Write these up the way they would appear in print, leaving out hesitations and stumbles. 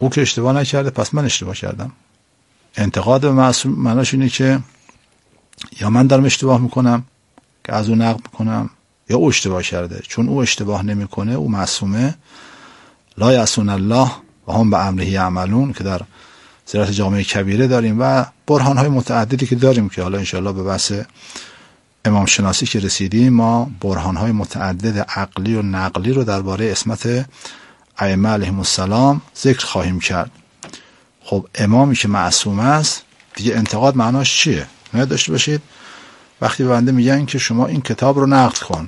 او که اشتباه نکرده پس من اشتباه کردم. انتقاد به معصوم معناش اینه که یا من دارم اشتباه میکنم که از او نقد میکنم یا او اشتباه کرده. چون او اشتباه نمیکنه، او معصومه، لا یعصون الله و هم به امره یعملون که در سیرت جامعه کبیره داریم و برهان‌های متعددی که داریم که حالا انشاءالله به بحث امام شناسی که رسیدیم ما برهان‌های متعدد عقلی و نقلی رو درباره عصمت ائمه علیهم السلام ذکر خواهیم کرد. خب امامی که معصوم است دیگه انتقاد معناش چیه؟ نه داشته باشید وقتی به بنده میگن که شما این کتاب رو نقد کن،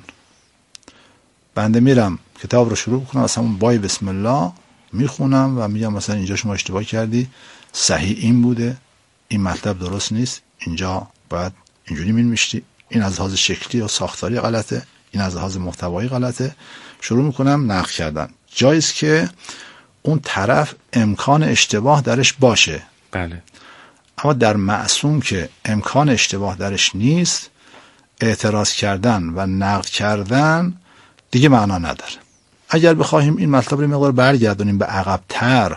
بنده میرم کتاب رو شروع کنم از همون بای بسم الله میخونم و میگم مثلا اینجا شما اشتباه کردی، صحیح این بوده، این مطلب درست نیست، اینجا باید اینجوری می‌نوشتی، این از لحاظ شکلی و ساختاری غلطه، این از لحاظ محتوایی غلطه. شروع میکنم نقد کردن. جایز که اون طرف امکان اشتباه درش باشه، بله، اما در معصوم که امکان اشتباه درش نیست، اعتراض کردن و نقد کردن دیگه معنا نداره. اگر بخوایم این مطلب رو مقدار برگردونیم به عقب‌تر،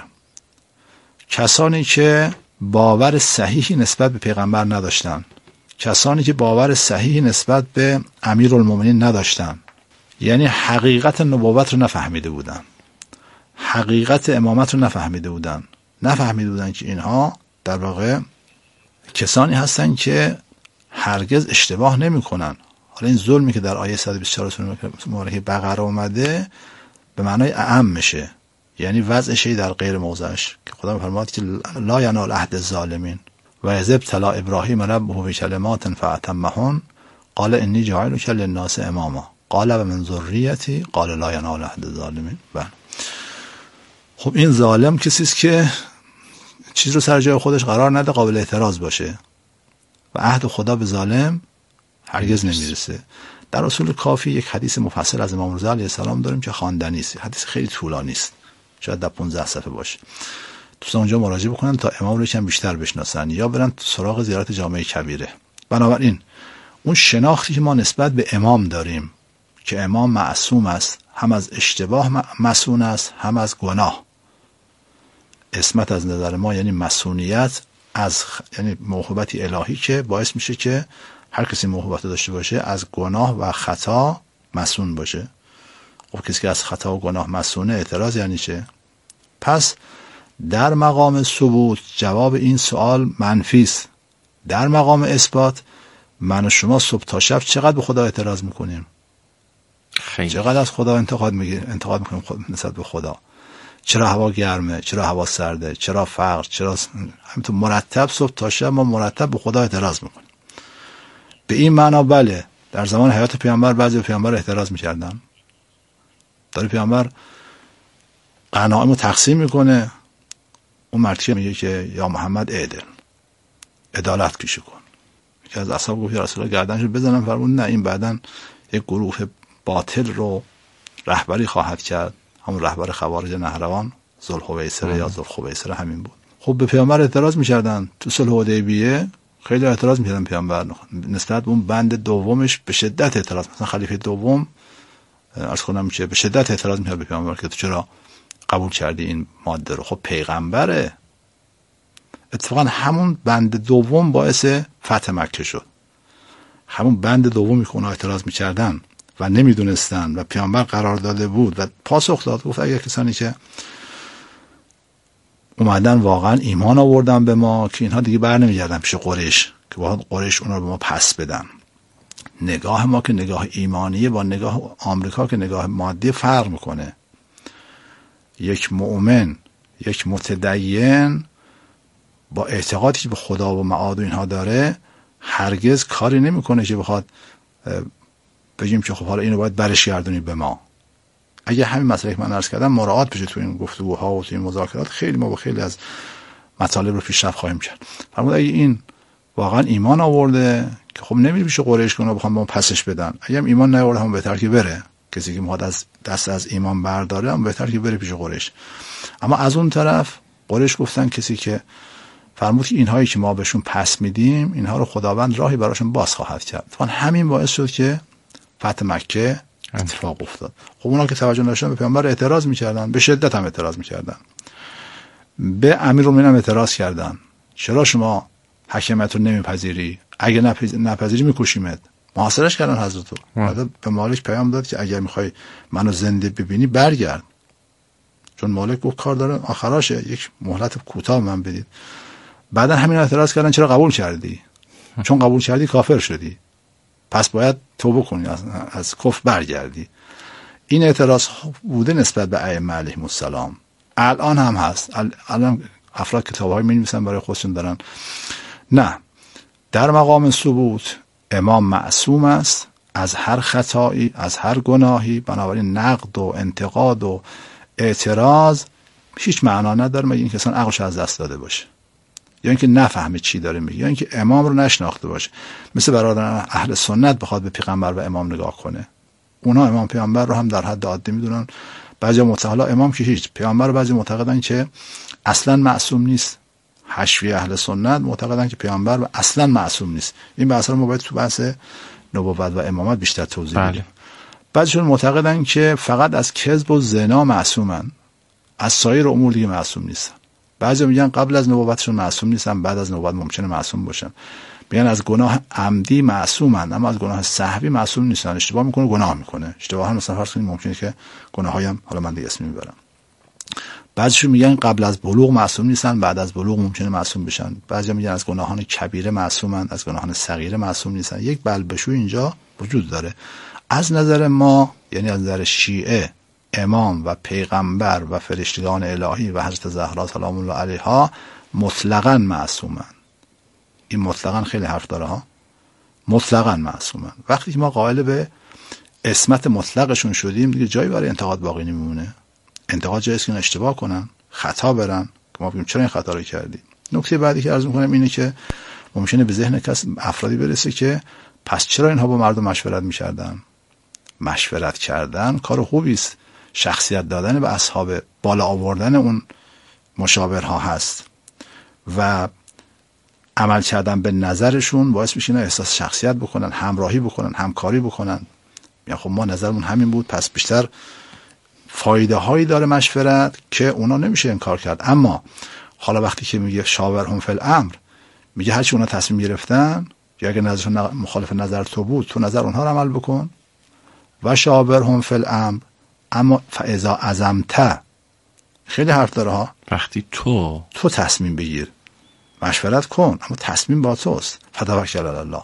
کسانی که باور صحیحی نسبت به پیغمبر نداشتن، کسانی که باور صحیحی نسبت به امیرالمومنین نداشتن، یعنی حقیقت نبوت رو نفهمیده بودن، حقیقت امامت رو نفهمیده بودن که اینها در واقع کسانی هستن که هرگز اشتباه نمی کنن. حالا این ظلمی که در آیه 124 سوره بقره اومده به معنای اعم میشه، یعنی وضع شی در غیر موضعش، که خدا میفرماد که لا ینال عهد الظالمین و اذ ابتلی ابراهیم ربه بکلمات فاتمهن قال انی جاعلک للناس اماما قال و من ذریتی قال لا ینال عهد الظالمین. خب این ظالم کسی است که چیز رو سر جای خودش قرار نده قابل اعتراض باشه و عهد خدا به ظالم هرگز نمیرسه. در اصول کافی یک حدیث مفصل از امام رضا علیه السلام داریم که خواندنی است، حدیث خیلی طولانی است، شاید در 15 صفحه باشه. دوستان اونجا مراجعه بکنن تا امام رو یکم بیشتر بشناسن یا برن سراغ زیارت جامعه کبیره. بنابراین اون شناختی که ما نسبت به امام داریم که امام معصوم است، هم از اشتباه معصوم است هم از گناه. عصمت از نظر ما یعنی معصومیت از یعنی موهبتی الهی که باعث میشه که هر کسی موهبت داشته باشه از گناه و خطا معصوم باشه. خب کسی که از خطا و گناه معصومه اعتراض یعنی چه؟ پس در مقام ثبوت جواب این سوال منفی است. در مقام اثبات من و شما صبح تا شب چقدر به خدا اعتراض میکنیم؟ خیلی. چقدر از خدا انتقاد میکنیم نسبت به خدا؟ چرا هوا گرمه؟ چرا هوا سرده؟ چرا فقر؟ چرا همینطور مرتب صبح تا شب ما مرتب به خدا اعتراض میکنیم. به این معنا بله در زمان حیات پیامبر بعضی پیامبر اعتراض میکردن. داره پیامبر غنایم رو تقسیم میکنه، اون مرد میگه که یا محمد اعدل، عدالت کشی کن. یکی از اصحاب گفت یا رسول الله گردنشو بزنم، فرمود نه، این بعدن یک گروه باطل رو رهبری خواهد کرد، همون رهبر خوارج نهروان ذوالخویصره یا ذوالخویصره همین بود. خب به پیامبر اعتراض می‌کردن تو صلح حدیبیه، خیلی اعتراض می‌کردن پیامبر نسبت به اون بند دومش به شدت اعتراض. مثلا خلیفه دوم عرض کنم که به شدت اعتراض می‌کرد به پیامبر که تو چرا قبول کردی این ماده رو؟ خب پیغمبره. اتفاقا همون بند دوم باعث فتح مکه شد. همون بند دومی که اونا اعتراض می‌کردن و نمیدونستن و پیامبر قرار داده بود و پاسخ داد، گفت اگر کسانی که اومدن واقعا ایمان آوردن به ما که اینها دیگه بر نمیگردن پیش قریش که باید قریش اونا رو به ما پس بدن. نگاه ما که نگاه ایمانیه با نگاه آمریکا که نگاه مادی فرق میکنه. یک مؤمن، یک متدین با اعتقادی که به خدا و معاد و اینها داره هرگز کاری نمیکنه که بخواد بگیم که خب حالا اینو باید برش گردونی به ما. اگه همین مسئله که من عرض کردم مراعات بشه تو این گفتگوها و تو این مذاکرات، خیلی ما با خیلی از مطالب رو پیشرفت خواهیم کرد. فرمود اگه این واقعا ایمان آورده که خب نمیره پیش قریش کنه بخوام ما پسش بدن. اگه هم ایمان نیاورده هم بهتر که بره. کسی که میخواد از دست از ایمان برداره هم بهتر که بره پیش قریش. اما از اون طرف قریش گفتن کسی که فرمود که اینهایی که ما بهشون پس میدیم اینها رو خداوند راهی براشون باز خواهد کرد. همین باعث شد که فتح مکه اتفاق افتاد. خب اونا که توجه داشتن به پیامبر اعتراض میکردن، به شدت هم اعتراض میکردن. به امیرالمومنین اعتراض کردن چرا شما حکمیت رو نمیپذیری؟ اگه نپذیری میکشیمت. محاصرش کردن حضرت رو. به مالک پیام داد که اگر میخوای منو زنده ببینی برگرد، چون مالک گفت کار داره آخراشه، یک مهلت کوتاه من بدید. بعدا همین اعتراض کردن چرا قبول کردی؟ چون قبول کردی کافر شدی، پس باید توبه کنی، از کفر برگردی. این اعتراض بوده نسبت به ائمه علیهم السلام، الان هم هست. الان افراد کتاب‌های می‌نویسن برای خودشون دارن. نه، در مقام ثبوت امام معصوم است از هر خطایی، از هر گناهی، بنابراین نقد و انتقاد و اعتراض هیچ معنا نداره مگر اینکه اصلا عقلش از دست داده باشه، یا اینکه نفهمه چی داره میگه، یا اینکه امام رو نشناخته باشه. مثل برادران اهل سنت بخواد به پیغمبر و امام نگاه کنه، اونا امام پیامبر رو هم در حد عادی میدونن. بعضی معتقدا امام که هیچ، پیامبر رو بعضی معتقدن که اصلا معصوم نیست. حشوی اهل سنت معتقدن که پیامبر و اصلا معصوم نیست. این بحثا رو ما باید تو بحث نبوت و امامت بیشتر توضیح بدیم. بعضیشون معتقدن که فقط از کذب و زنا معصومن، از سایر امور دیگه معصوم نیستن. بعضی میگن قبل از نبوتشون معصوم نیستن، بعد از نبوت ممکنه معصوم باشن. میگن از گناه عمدی معصومن، اما از گناه سهوی معصوم نیستن. اشتباه میکنه گناه میکنه، اشتباها مثلا فرض کنید ممکنه که گناهایم، حالا من دیگه اسم میبرم. بعضیشون میگن قبل از بلوغ معصوم نیستن، بعد از بلوغ ممکنه معصوم بشن. بعضیا میگن از گناهان کبیره معصومن، از گناهان صغیره معصوم نیستن. یک بلبشوی اینجا وجود داره. از نظر ما، یعنی از نظر شیعه، امام و پیغمبر و فرشتگان الهی و حضرت زهرا سلام الله علیها مطلقاً معصومن. این مطلقاً خیلی حرف داره ها. مطلقاً معصومن. وقتی که ما قائل به عصمت مطلقشون شدیم دیگه جایی برای انتقاد باقی نمیمونه. انتقاد جاییه که اشتباه کنن، خطا برن، که ما بگیم چرا این خطا رو کردی. نکته بعدی که عرض می‌کنم اینه که ممکنه به ذهن افرادی برسه که پس چرا اینها با مردم مشورت می‌کردن؟ مشورت کردن کار خوبی است. شخصیت دادن به اصحاب، بالا آوردن اون مشاورها هست و عمل کردن به نظرشون باعث میشه اینا احساس شخصیت بکنن، همراهی بکنن، همکاری بکنن. یعنی خب ما نظرمون همین بود، پس بیشتر فایده هایی داره مشورت که اونا نمیشه انکار کرد. اما حالا وقتی که میگه شاورهم فی الامر، میگه هرچی اونا تصمیم گرفتن، یا اگه نظرشون مخالف نظر تو بود، تو نظر اونها رو عمل بکن. و شاورهم فی الامر، اما فاذا عزمت، خیلی حرف داره ها. وقتی تو تصمیم بگیر، مشورت کن، اما تصمیم با توست. فتوکل علی الله.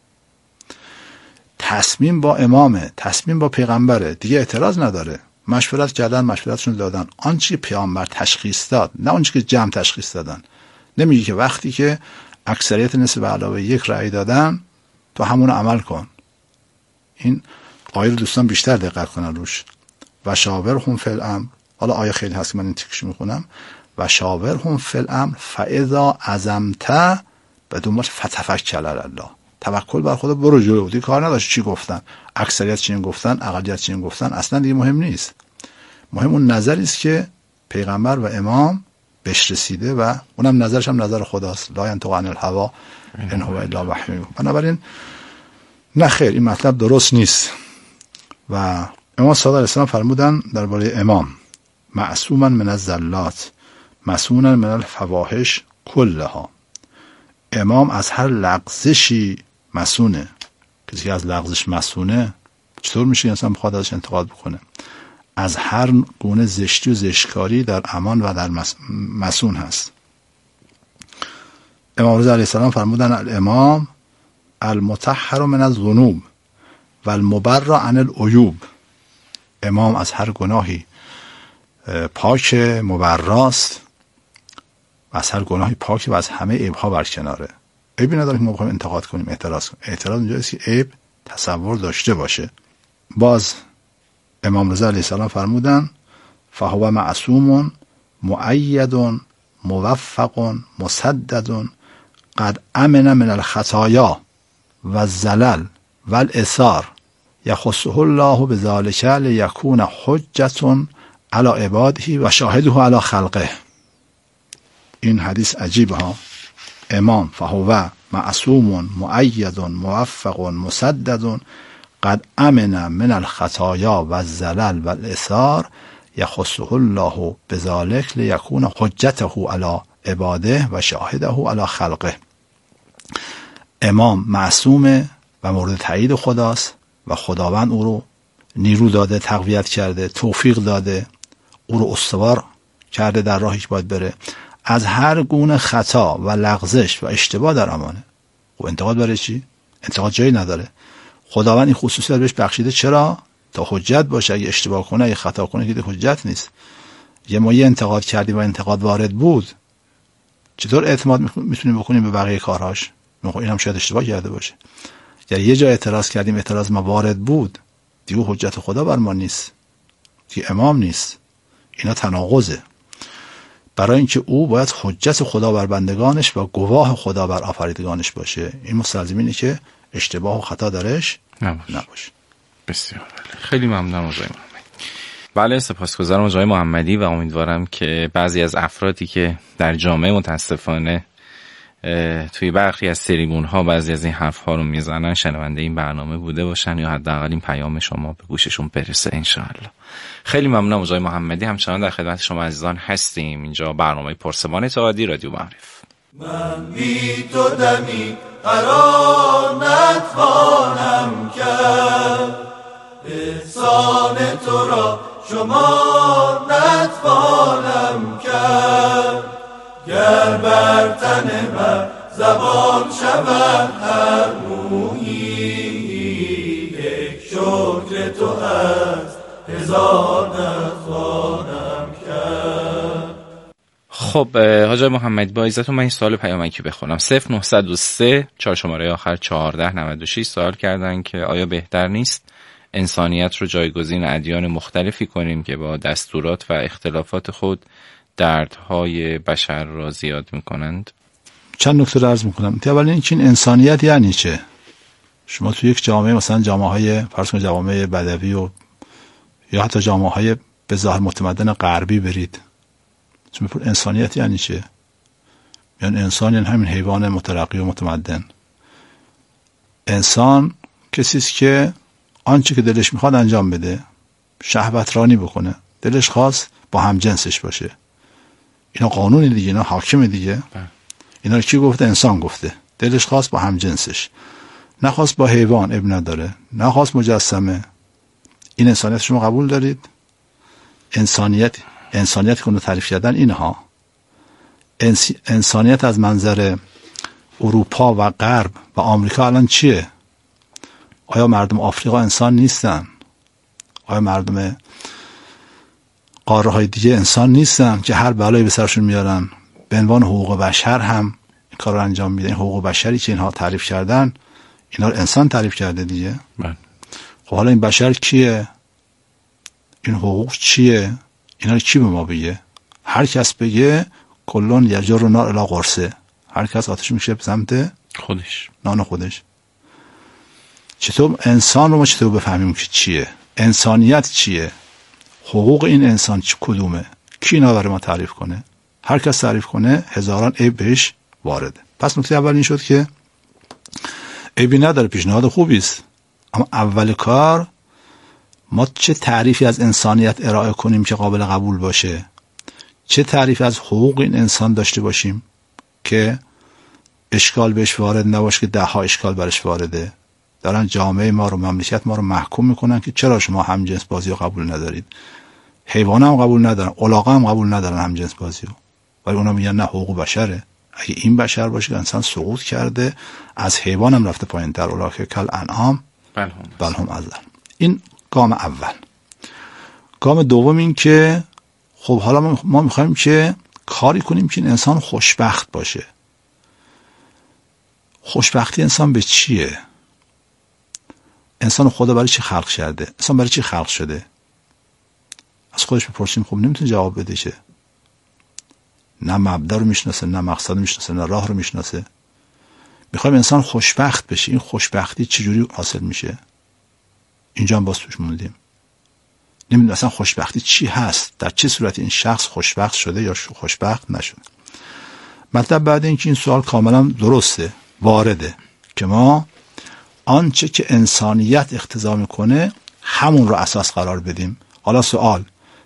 تصمیم با امامه، تصمیم با پیغمبره، دیگه اعتراض نداره. مشورت کردن، مشورتشون دادن، آنچه که پیامبر تشخیص داد، نه آنچه که جمع تشخیص دادن. نمیگه که وقتی که اکثریت نصف به علاوه یک رأی دادن تو همون عمل کن. این آیه رو دوستان بیشتر دقت کنن روش. و شاورهم فی الامر، حالا آیه خیلی هست که من این تیکش میخونم. و شاورهم فی الامر فاذا عزمت، به دنبال فتوکل علی الله، توکل بر خدا، برو جلو. دیگه کار نداشت چی گفتن، اکثریت چی گفتن، اقلیت چی گفتن، اصلا دیگه مهم نیست. مهم اون نظری است که پیغمبر و امام بهش رسیده و اونم نظرش هم نظر خداست. لا ینطق عن الهوی ان هو الا وحی. بنابراین نه خیر، این مطلب درست نیست. و امام صادق علیه السلام فرمودن درباره امام: معصوما من الزلات، مسئولا من الفواحش کلها. امام از هر لغزشی مسئونه. کسی که از لغزش مسئونه چطور میشه انسان بخواد ازش انتقاد بکنه؟ از هر گونه زشتی و زشتکاری در امان و در مسئون هست. امام رضا علیه السلام فرمودن: الامام المطهر من الذنوب و المبرأ عن العیوب. امام از هر گناهی پاک، مبراست، و از هر گناهی پاک و از همه عیب‌ها برکناره. عیبی نداره که ما بخوایم انتقاد کنیم، اعتراض کنیم. اعتراض اینجاست که عیب تصور داشته باشه. باز امام رضا علیه السلام فرمودن: فهو معصوم مؤید موفق مسدد قد امن من الخطایا و الزلل و الإثار یخصه الله بذلک لیکون حجة علی عباده و شاهده علی خلقه. این حدیث عجیبه ها. امام فهو معصوم مؤید موفق مسدد قد امن من الخطایا و الزلل و الإثار یخصه الله بذلک لیکون حجته علی عباده و شاهده علی خلقه. امام معصومه و مورد تایید خداست و خداوند او رو نیرو داده، تقویت کرده، توفیق داده، او رو استوار کرده در راهی که باید بره، از هر گونه خطا و لغزش و اشتباه در امانه. و انتقاد برای چی؟ انتقاد جایی نداره. خداوند این خصوصیت بهش بخشیده. چرا؟ تا حجت باشه. اگه اشتباه کنه، اگه خطا کنه که حجت نیست. ما انتقاد کردیم و انتقاد وارد بود، چطور اعتماد میتونیم بکنیم به بقیه کارهاش؟ این هم شاید اشتباه کرده باشه. یه جا اعتراض کردیم، اعتراض ما وارد بود، دیگه حجت خدا بر ما نیست، دیگه امام نیست. اینا تناقضه. برای اینکه او باید حجت خدا بر بندگانش و گواه خدا بر آفریدگانش باشه. این مستلزم اینه که اشتباه و خطا درش نباشه. بسیار خیلی ممنونم آقای محمدی. بله، سپاسگزارم آقای محمدی و امیدوارم که بعضی از افرادی که در جامعه متاسفانه توی برخی از تریبون ها بعضی از این حرف ها رو میزنن شنونده این برنامه بوده باشن یا حداقل این پیام شما به گوششون برسه انشاءالله. خیلی ممنونم آقای محمدی. همچنان در خدمت شما عزیزان هستیم. اینجا برنامه پرسمان اعتقادی رادیو معارف. من بی تو دمی قرار نتوانم کرد، احسان تو را شما نتوانم کرد. گر بر تن من زبان شود هر مویی، یک شکر تو هست هزار نتوانم کرد. خب حاج محمدی با اجازهتون من این سوال پیامکی بخونم. 0903 4 شماره آخر 1496 سوال کردن که آیا بهتر نیست انسانیت رو جایگزین ادیان مختلفی کنیم که با دستورات و اختلافات خود دردهای بشر را زیاد میکنند؟ چند نکته رو عرض میکنم. اولا این انسانیت یعنی چه؟ شما تو یک جامعه، مثلا جامعه های فرض کنید جامعه بدوی و یا حتی جامعه های به ظاهر متمدن غربی برید، شما بپرسید انسانیت یعنی چه؟ یعنی انسان یعنی همین حیوان مترقی و متمدن. انسان کسی است که آنچه که دلش میخواد انجام بده، شهوت رانی بکنه، دلش خواست با هم جنسش باشه. اینا قانون دیگه، اینا حاکم دیگه. اینا رو کی گفته؟ انسان گفته. دلش خواست با هم جنسش، نخواست با حیوان، اب نداره، نخواست مجسمه. این انسانیت شما قبول دارید؟ انسانیت کنو تعریف کردن اینها. انسانیت از منظر اروپا و غرب و آمریکا الان چیه؟ آیا مردم آفریقا انسان نیستن؟ آیا مردم قاره های دیگه انسان نیستن که هر بلایی به سرشون میارن؟ به عنوان حقوق بشر هم این کار رو انجام میدن. حقوق بشری که اینها تعریف کردن، اینا رو انسان تعریف کرده دیگه. خب حالا این بشر کیه؟ این حقوق چیه؟ اینا رو کی به ما بگه؟ هر کس بگه کلون یجر نار الی قرصه، هر کس آتش میشه به سمت خودش، نان خودش. چطور انسان رو ما چطور بفهمیم که چیه؟ انسانیت چیه؟ حقوق این انسان کدومه؟ کی اینا برای ما تعریف کنه؟ هر کس تعریف کنه هزاران عیب بهش وارده. پس نکته اول این شد که عیبی نداره، پیشنهاد خوبی است، اما اول کار ما چه تعریفی از انسانیت ارائه کنیم که قابل قبول باشه؟ چه تعریفی از حقوق این انسان داشته باشیم که اشکال بهش وارد نباشه که 10 اشکال برش وارده؟ دارن جامعه ما رو، مملکت ما رو محکوم میکنن که چرا شما هم جنس بازی رو قبول ندارید. حیوان هم قبول ندارن، الاغا هم قبول ندارن هم جنس بازی رو، ولی اونا میگن نه حقوق بشره. اگه این بشر باشه که انسان سقوط کرده، از حیوان هم رفته پایین تر، اولئک کالانعام بل هم اضل. این گام اول. گام دوم این که خب حالا ما میخوایم که کاری کنیم که این انسان خوشبخت باشه. خوشبختی انسان به چیه؟ انسان خدا برای چی خلق کرده؟ انسان برای چی خلق شده؟ از خودش بپرسیم. خب نمیتونه جواب بده که نه مبدا رو میشناسه، نه مقصد رو میشناسه، نه راه رو میشناسه. میخوایم انسان خوشبخت بشه. این خوشبختی چجوری حاصل میشه؟ اینجا هم باز توش موندیم. نمیدونم اصلا خوشبختی چی هست، در چه صورتی این شخص خوشبخت شده یا خوشبخت نشده. مطلب بعد این که این سوال کاملا درسته، وارده که ما آنچه که انسانیت اقتضا میکنه همون رو اساس قرار بدیم. حالا سوال،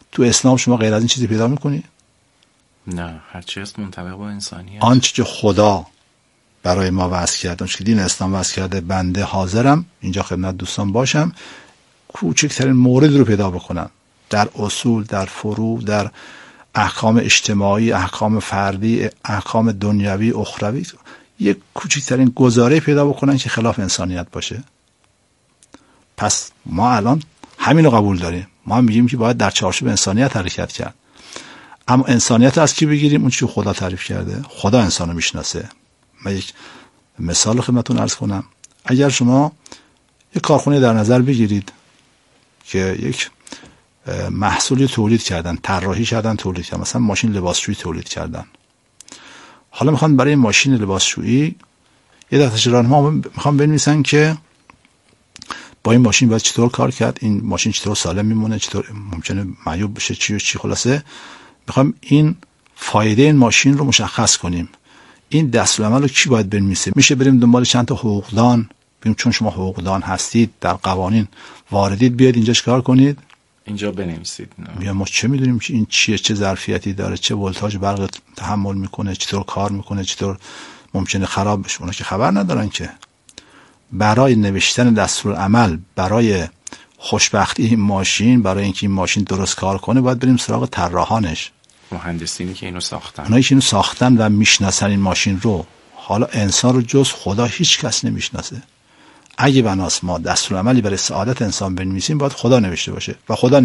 تو اسلام شما غیر از این چیزی پیدا میکنی؟ نه، هر چی هست منطبق با انسانیت. آنچه که خدا برای ما وضع کرده، آنچه که دین اسلام وضع کرده، بنده حاضرم اینجا خدمت دوستان باشم کوچکترین مورد رو پیدا بکنم در اصول، در فروع، در احکام اجتماعی، احکام فردی، احکام دنیوی، اخروی، یک کوچکترین گزاره پیدا بکنن که خلاف انسانیت باشه. پس ما الان همین رو قبول داریم. ما میگیم که باید در چارچوب انسانیت حرکت کرد. اما انسانیت رو از کی بگیریم؟ اون چیزی خدا تعریف کرده. خدا انسان رو میشناسه. من یک مثال خدمتتون عرض کنم. اگر شما یک کارخونه در نظر بگیرید که یک محصولی تولید کردن، طراحی کردن، تولید کردن، مثلا ماشین لباسشویی تولید کردن. حالا میخوان برای ماشین لباسشویی یه دفترچه راهنما میخوان بنویسن که با این ماشین باید چطور کار کرد، این ماشین چطور سالم میمونه، چطور ممکنه معیوب بشه، چی و چی. خلاصه میخوام این فایده این ماشین رو مشخص کنیم. این دستورالعمل رو کی باید بنویسه؟ میشه بریم دنبال چند تا حقوقدان، ببینیم چون شما حقوقدان هستید، در قوانین واردید، بیاد اینجا چیکار کنید؟ اینجا بنویسید. بیا ما چه میدونیم که این چیه، چه ظرفیتی داره، چه ولتاژ برق تحمل میکنه، چطور کار میکنه، چطور ممکنه خراب بشه. اونا که خبر ندارن که. برای نوشتن دستورالعمل برای خوشبختی این ماشین، برای اینکه این ماشین درست کار کنه، باید بریم سراغ طراحانش، مهندسینی که اینو ساختن، اونایی که اینو ساختن و میشناسن این ماشین رو. حالا انسان رو جز خدا هیچ کس نمیشناسه. اگه بناس ما دستورالعملی برای سعادت انسان بنویسیم، باید خدا نوشته باشه و خدا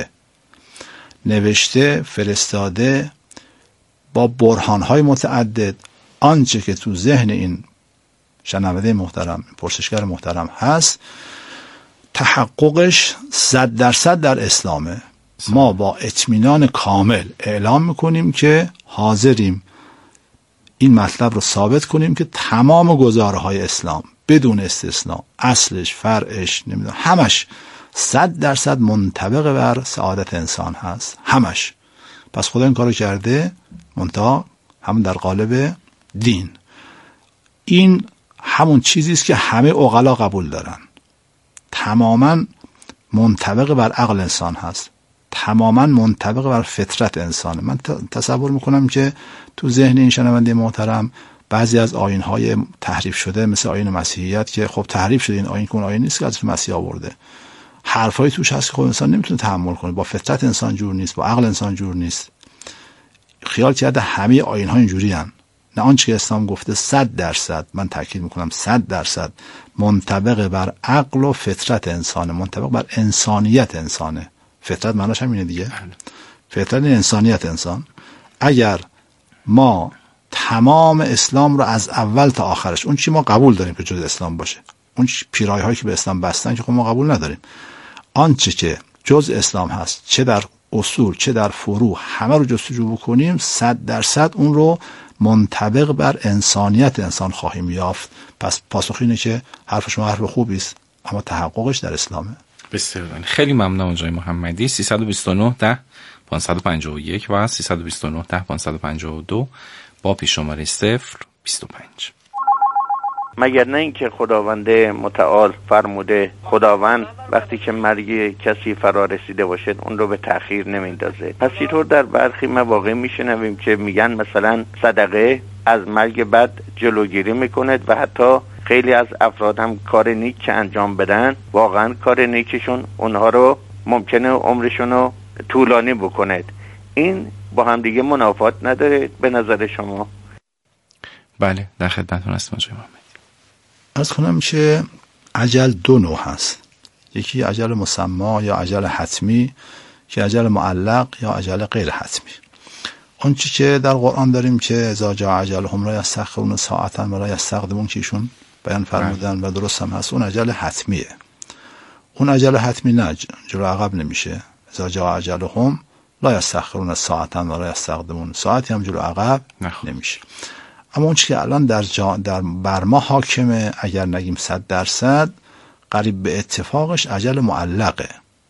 نوشته فرستاده با برهان‌های متعدد. آنچه که تو ذهن این شنونده محترم، پرسشگر محترم هست، تحققش 100% در اسلامه. ما با اطمینان کامل اعلام میکنیم که حاضریم این مطلب رو ثابت کنیم که تمام گزاره‌های اسلام بدون استثناء، اصلش، فرعش، نمیدونم، همش 100% منطبق بر سعادت انسان هست، همش. پس خدا این کارو کرده، منتها همون در قالب دین. این همون چیزی است که همه عقلا قبول دارن. تماما منطبق بر عقل انسان هست، تماما منطبق بر فطرت انسانه. من تصور میکنم که تو ذهن این شنونده محترم بعضی از آیین‌های تحریف شده، مثل آیین مسیحیت که خب تحریف شده، این آیین که اون آیین نیست که از مسیح آورده، حرفای توش هست که خب انسان نمیتونه تحمل کنه، با فطرت انسان جور نیست، با عقل انسان جور نیست. خیال کرده همه آیین‌ها اینجوری هن. نه، آنچه که اسلام گفته 100%، من تاکید میکنم 100% منطبق بر عقل و فطرت انسانه، منطبق بر انسانیت انسانه. فطرت معناش همینه دیگه. فطرت انسانیت انسان. اگر ما تمام اسلام رو از اول تا آخرش، اون چی ما قبول داریم که جز اسلام باشه، اون پیرایه هایی که به اسلام بستن که خب ما قبول نداریم، آنچه که جز اسلام هست، چه در اصول چه در فروع، همه رو جستجو بکنیم، 100% اون رو منطبق بر انسانیت انسان خواهیم یافت. پس پاسخ اینه که حرف شما حرف خوبی است، اما تحققش در اسلامه. بسیار خیلی ممنونم آقای محمدی. 329 10 551 و 329 10 552 با پیش شماره 025. مگر نه اینکه خداوند متعال فرموده خداوند وقتی که مرگ کسی فرا رسیده باشد اون رو به تأخیر نمیندازه. پس اینطور در برخی مواقع میشنویم که میگن مثلا صدقه از مرگ بد جلوگیری میکند و حتی خیلی از افراد هم کار نیک که انجام بدن، واقعا کار نیکشون اونها رو ممکنه عمرشون رو طولانی بکند. این با هم دیگه منافات نداره به نظر شما؟ بله، در خدمتتون هستم آقای محمدی. عرض کنم که اجل دو نوع هست، یکی اجل مسما یا اجل حتمی، که اجل معلق یا اجل غیر حتمی. اون چی که در قرآن داریم که اذا جاء اجلهم لا یستأخرون ساعة ولا یستقدمون که ایشون بیان فرمودن و درست هم هست، اون اجل حتمیه. اون اجل حتمی نه، جلو عقب نمیشه. اذا جاء اجلهم لا یستأخرون ساعة ولا یستقدمون، ساعتی هم جلو عقب نمیشه. اما اون چی که الان در بر ما حاکمه، اگر نگیم 100%، قریب به اتفاقش اجل معلقه.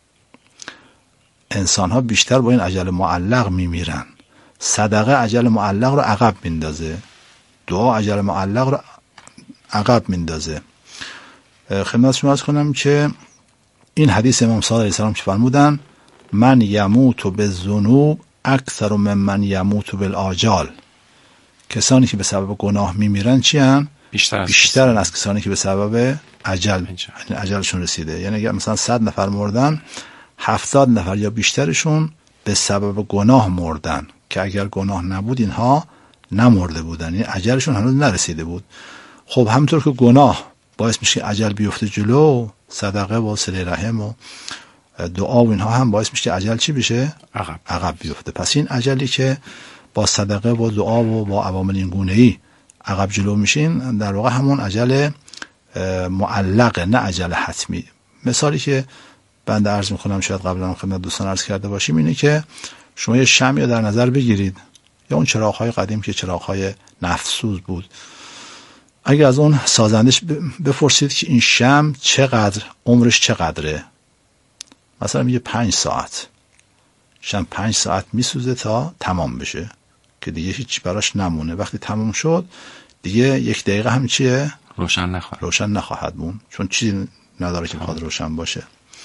انسان ها بیشتر با این اجل معلق میمیرن. صدقه اجل معلق رو عقب میندازه، دعا اجل معلق رو عقب میندازه. خدمت شما عرض کنم که این حدیث امام صادق علیه السلام که فرمودن من یموت بالذنوب اکثر من یموت بالآجال. کسانی که به سبب گناه میمیرن چی هن؟ بیشترن از کسانی که به سبب اجلشون رسیده. یعنی اگر مثلا 100 نفر مردن، 70 نفر یا بیشترشون به سبب گناه مردن که اگر گناه نبود اینها نمرده بودن، یعنی اجلشون هنوز نرسیده بود. خب همونطور که گناه باعث میشه اجل بیفته جلو، صدقه و صله رحم و دعا و اینها هم باعث میشه اجل چی بشه؟ عقب بیفته. پس این اجلی که با صدقه و دعا و با عوامل این گونه‌ای عقب جلو میشین، در واقع همون اجل معلقه، نه اجل حتمی. مثالی که بنده عرض میکنم، شاید قبلا خدمت دوستان عرض کرده باشیم، اینه که شما یه شمعی رو در نظر بگیرید، یا اون چراغ‌های قدیم که چراغ‌های نفت‌سوز بود، اگه از اون سازندش بپرسید که این شمع چقدر عمرش چقدره، مثلا میگه 5 ساعت. شمع 5 ساعت میسوزه تا تمام بشه که دیگه هیچ براش نمونه. وقتی تمام شد دیگه 1 دقیقه هم چیه؟ روشن نخواهد بود، چون چیزی نداره که بخواد روشن باشه.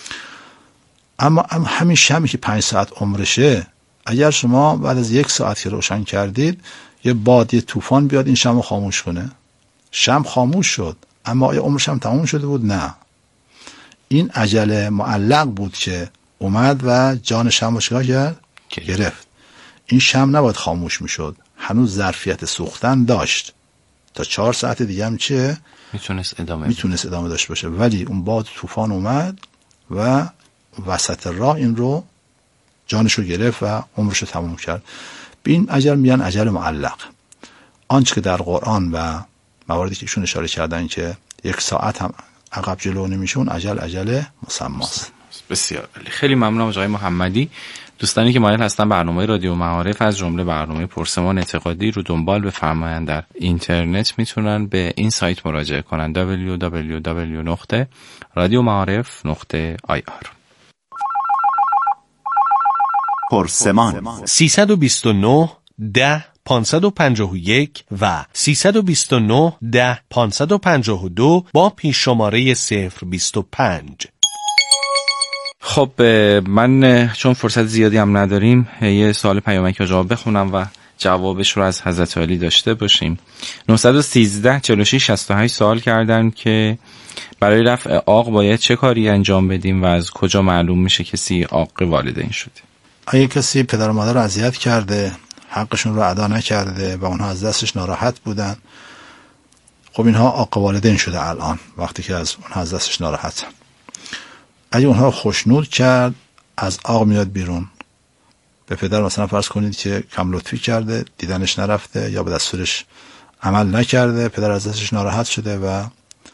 اما همین شمعی که 5 ساعت عمرشه، اگر شما بعد از 1 ساعت که روشن کردید یه باد، یه طوفان بیاد این شمع خاموش کنه، شمع خاموش شد، اما آیا عمرش هم تمام شده بود؟ نه. این اجل معلق بود که اومد و جان شمع رو چیکار کرد؟ گرفت. این شمع نباید خاموش میشد، هنوز ظرفیت سوختن داشت، تا 4 ساعت دیگه هم چه؟ میتونست ادامه داشته باشه، ولی اون باد طوفان اومد و وسط راه این رو جانش رو گرفت و عمرش رو تمام کرد. به این اجل میگن اجل معلق. آنچه که در قرآن و مواردی که ایشون اشاره کردن که 1 ساعت هم عقب جلو نمیشه، اون اجل مسماست. بسیار عالی. خیلی ممنونم آقای محمدی. دوستانی که مایل هستن برنامه رادیو معارف از جمله برنامه پرسمان اعتقادی رو دنبال بفرمایند، در اینترنت میتونن به این سایت مراجعه کنن www.radiomعارف.ir. پرسمان 329 10 551 و 329 10 552 با پیش شماره 025. خب من چون فرصت زیادی هم نداریم یه سوال پیامکی رو جواب بخونم و جوابش رو از حضرت علی داشته باشیم. 913 46 68 سوال کردن که برای رفع عاق باید چه کاری انجام بدیم و از کجا معلوم میشه کسی عاق والدین شده؟ اگه کسی پدر و مادر رو اذیت کرده، حقشون رو ادا نکرده و اونها از دستش ناراحت بودن، خب اینها عاق والدین شده الان، وقتی که از اونها از دستش ناراحتن. اگه اونها رو خوشنود کرد، از عاق میاد بیرون. به پدر مثلا فرض کنید که کم لطفی کرده، دیدنش نرفته یا به دستورش عمل نکرده، پدر از دستش ناراحت شده و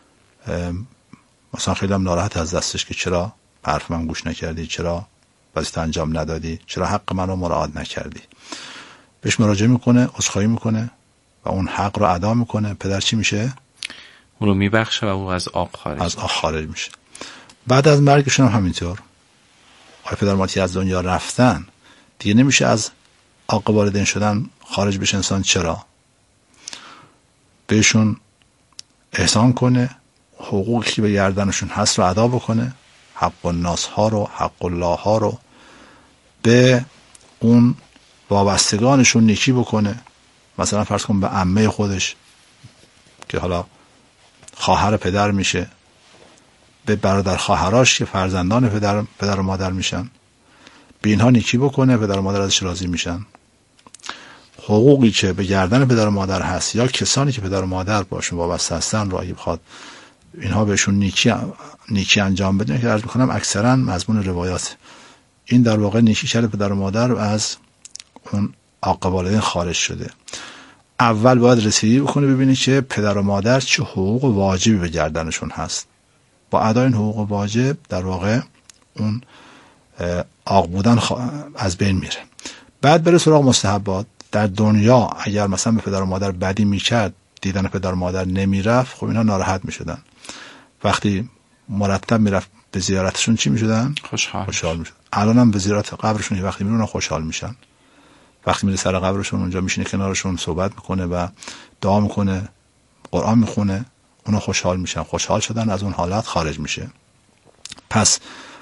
مثلا خیلی هم ناراحت از دستش که چرا حرف من گوش نکردی، چرا وظیفه انجام ندادی، چرا حق منو مراعات نکردی. بهش مراجعه میکنه، عذرخواهی میکنه و اون حق رو ادا میکنه. پدر چی میشه؟ اون رو میبخشه و او از عاق خارج میشه. بعد از مرگشون هم همینطور. آقای پدر مادر از دنیا رفتن، دیگه نمیشه از عاق والدین شدن خارج بشه انسان. چرا؟ بهشون احسان کنه، حقوقی که به گردنشون هست رو ادا بکنه، حق الناس ها رو، حق الله ها رو، به اون وابستگانشون نیکی بکنه. مثلا فرض کن به عمه خودش که حالا خواهر پدر میشه، به برادر خواهراش که فرزندان پدر و مادر میشن، به اینها نیکی بکنه، پدر و مادر ازش راضی میشن. حقوقی که به گردن پدر و مادر هست یا کسانی که پدر و مادر باشون وابسته هستن رو اگه بخواد اینها بهشون نیکی انجام بدن، که عرض میکنم اکثرا مضمون روایات این در واقع نیکی کرده پدر و مادر و از اون عاق والدین خارج شده. اول باید رسیدگی بکنه، ببینه که پدر و مادر چه حقوق واجبی به گردنشون هست. با ادای این حقوق واجب در واقع اون عاق بودن از بین میره. بعد بره سراغ مستحبات. در دنیا اگر مثلا به پدر و مادر بدی میکرد، دیدن پدر و مادر نمیرفت، خب اینا ناراحت میشدن. وقتی مرتب میرفت به زیارتشون چی میشدن؟ خوشحال میشدن. الان هم به زیارت قبرشون وقتی میرون خوشحال میشن. وقتی میره سر قبرشون اونجا میشینه کنارشون، صحبت میکنه و دعا میکنه، قرآن میخونه، اونا خوشحال میشن. خوشحال شدن از اون حالت خارج میشه. پس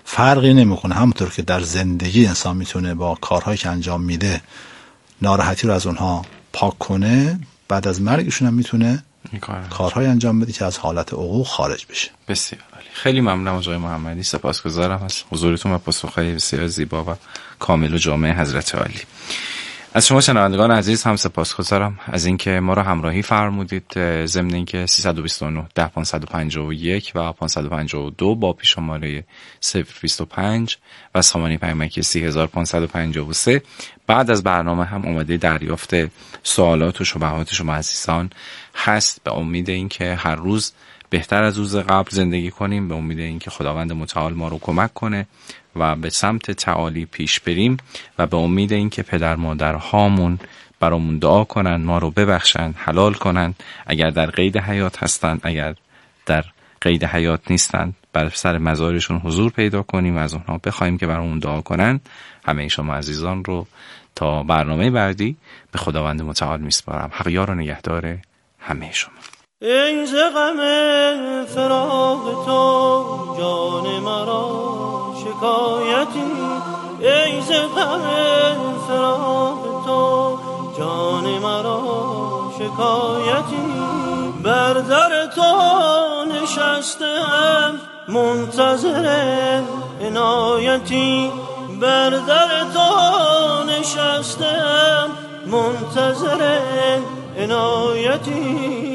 فرقی نمیکنه. همونطور که در زندگی انسان میتونه با کارهایی که انجام میده ناراحتی رو از اونها پاک کنه، بعد از مرگشون هم میتونه کارهای انجام بده که از حالت عقوق خارج بشه. بسیار عالی. خیلی ممنونم آقای محمدی، سپاسگزارم از حضورتون و پاسخهای بسیار زیبا و کامل و جامع حضرت عالی. از شما شنوندگان عزیز هم سپاسگزارم از اینکه ما را همراهی فرمودید. ضمن اینکه 329 10 551 و 552 با پیش‌شماره 025 و سامانه پیامکی 3553 بعد از برنامه هم اومده دریافت سوالات و شبهات شما عزیزان هست. به امید اینکه هر روز بهتر از روز قبل زندگی کنیم، به امید اینکه خداوند متعال ما رو کمک کنه و به سمت تعالی پیش بریم و به امید اینکه پدر مادرهامون برامون دعا کنن، ما رو ببخشن، حلال کنن، اگر در قید حیات هستن، اگر در قید حیات نیستن بر سر مزارشون حضور پیدا کنیم و از اونها بخوایم که برامون دعا کنن. همه شما عزیزان رو تا برنامه بعدی به خداوند متعال میسپارم. حق یار و نگهدار همه شما. ای ز غم فراق تو جان مرا شکایتی، ای ز غم فراق تو جان مرا شکایتی، بر در تو نشستم منتظر عنایتی، بر در تو نشستم منتظر عنایتی.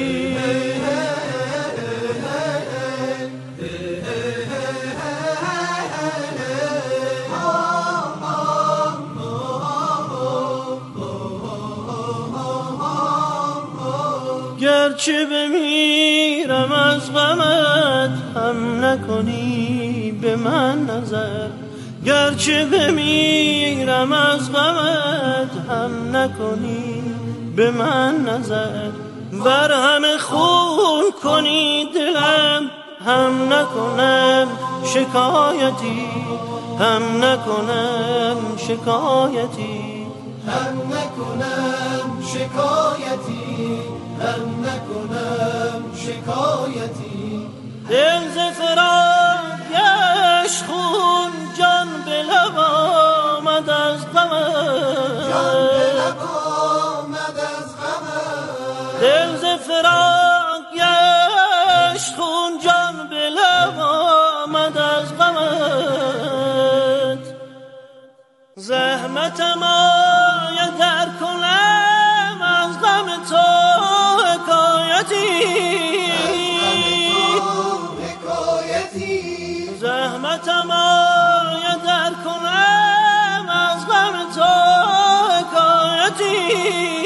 گرچه بمیرم از غمت هم نکنی به من نظر، گرچه بمیرم از غمت هم نکنی به من نظر، بر همه خون کنی دلم هم نکنم شکایتی، هم نکنم شکایتی، هم نکنم شکایتی، هم نکنم شکایتی. دل ز فراق گشت خون، جان به لب آمد از غمت، جان به لب آمد از غمت، دل ز فراق گشت خون، جان به لب آمد از غمت. زحمتم آید در کنم از غم تو حکایتی، زحمتم آید در کنم از غم تو حکایتی،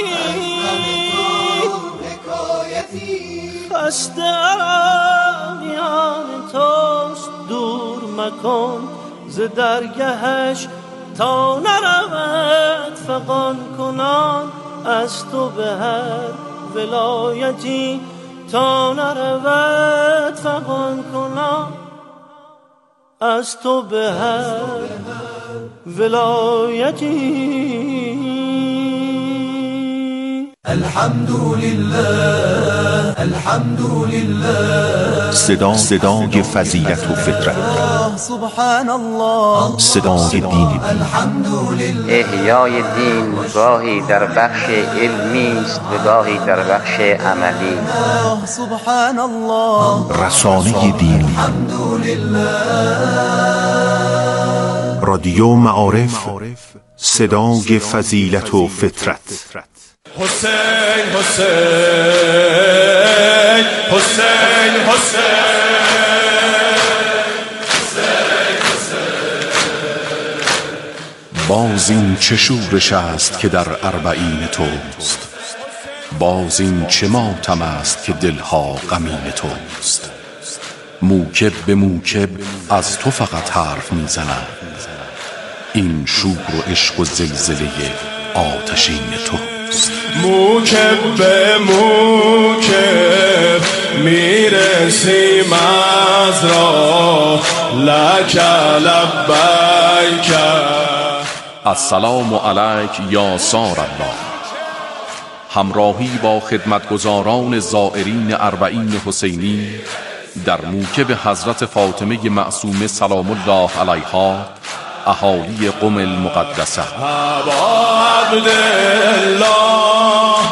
خسته عراقیان توست دور مکن ز درگهش، تا نرود فغان کنان از تو به هر ولایتی، تا نرود فغان کنان از تو به هر ولایتی. الحمدلله الحمدلله، صدای فضیلت و فطرت، سبحان الله، صدای دین. الحمدلله. احیای دین گاهی در بخش علمی است و گاهی در بخش عملی. سبحان الله. رسانه دین. رادیو معارف، صدای فضیلت و فطرت. حسین حسین حسین حسین، باز این چه شورش است که در اربعین توست، باز این چه ماتم است که دلها غمین توست. موکب به موکب از تو فقط حرف میزنند، این شور و عشق و زلزله آتشین توست. موکب به موکب میرسیم از راه، لک لبیک. السلام علیک یا سار الله. همراهی با خدمتگزاران زائرین اربعین حسینی در موکب حضرت فاطمه معصومه سلام الله علیها اهالی قم المقدسه.